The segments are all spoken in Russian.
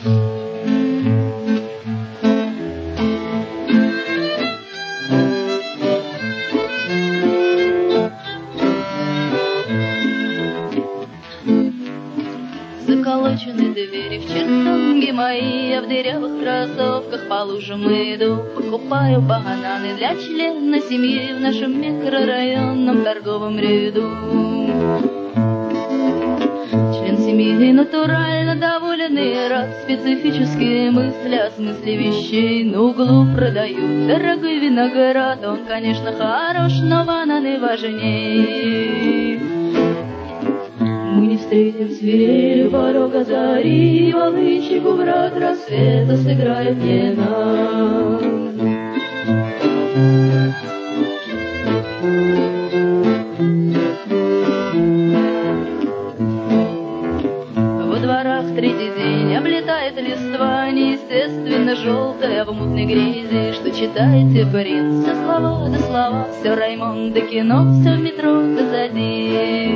Заколочены двери в чертанге мои, я в дырявых кроссовках по лужам иду. Покупаю бананы для члена семьи в нашем микрорайонном торговом ряду. Член семьи натурально доволен и рад. Специфические мысли о смысле вещей на углу продают дорогой виноград. Он, конечно, хорош, но бананы важней. Мы не встретим свирель у порога зари, волынщику врат рассвета сыграет не нам. Во дворах третий день облетает листва, неестественно желтая в мутной грязи. Что читаете, принц? Все слова да слова, все Раймонд да кино, все в метро позади.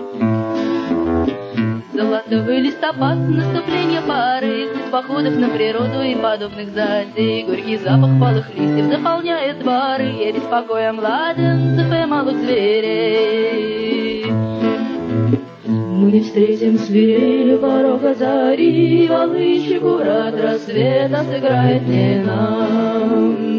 Золотой листопад, наступление пары, походов на природу и подобных затей. Горький запах палых листьев заполняет бары, я беспокоен младенцев и малых зверей. Мы не встретим свирель у порога зари, волынщику рад рассвета сыграет не нам.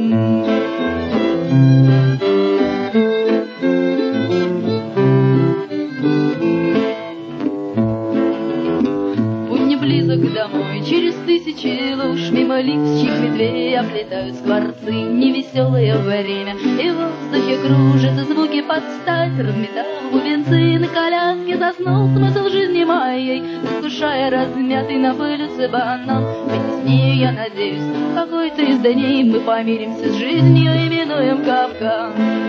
Домой через тысячи луж, мимо липсчих ветвей облетают скворцы. Невеселое время, и в воздухе кружат звуки под стать. Разметав бубенцы на коляске, заснул смысл жизни моей, искушая размятый на пыльце банан. Ведь с ней, я надеюсь, какой-то из дней мы помиримся с жизнью и минуем капкан.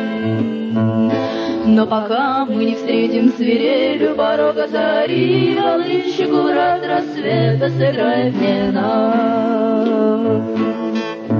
Но пока мы не встретим свирель у порога зари, волынщику рад рассвета сыграет не нам.